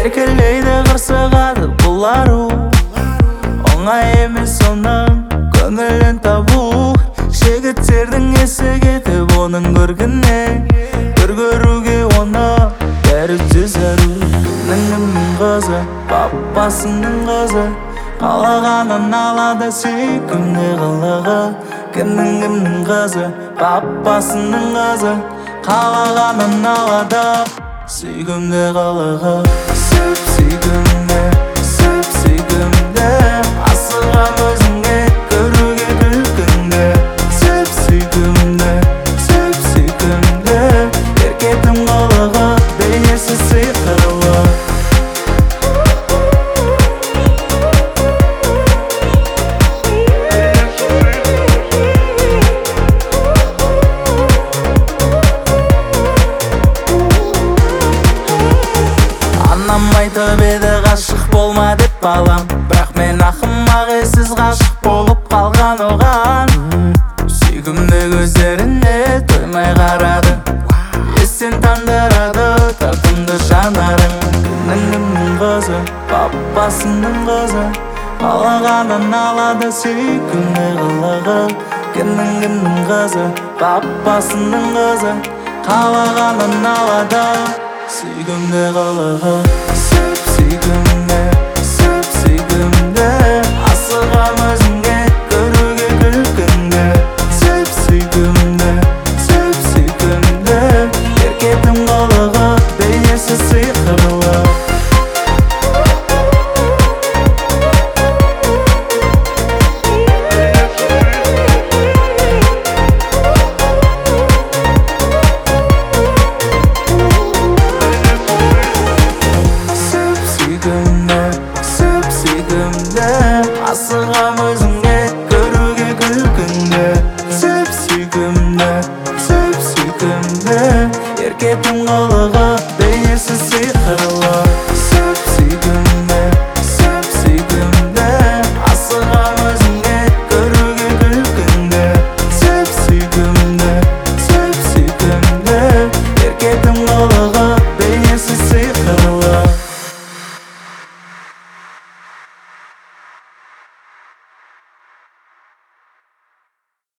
еркелейді қырсығады бұл ару. Оңай емес оның көңілін табу. Жігіттердің есі кетіп оның көргеннен, бір көруге оны бәрі түзәру. Кімнің қызы, папасының қызы, қалағанын алады сүйкімді қылығы. Кімнің қызы, папасының қызы, қалағанын алады сүйкімді қылығы. Сүп-сүйкімді, сүп-сүйкімді, асығам өзіңе көруге күлкіңді. Сүп-сүйкімді, сүп-сүйкімді, еркектің қылығы, бейнесі сиқырлы. Анам айтып еді ғашық болма деп балам, бірақ мен ақымақ ессіз ғашық болып қалған оған. Сүйкімді көздеріне тоймай қарады, естен тандырады тартымды жанарың. Кімнің қызы, папасының қызы, қалағанын алады сүйкімді қылығы. Кімнің қызы, папасының қызы, қалағанын алады сүйкімді қылығы. Сүп-сүйкімді, сүп-сүйкімді, асығам өзіңе көруге күлкіңді. Сүп-сүйкімді, сүп-сүйкімді, еркектің қылығы, бейнесі сиқырлы. Сүп-сүйкімді, асығам өзіңе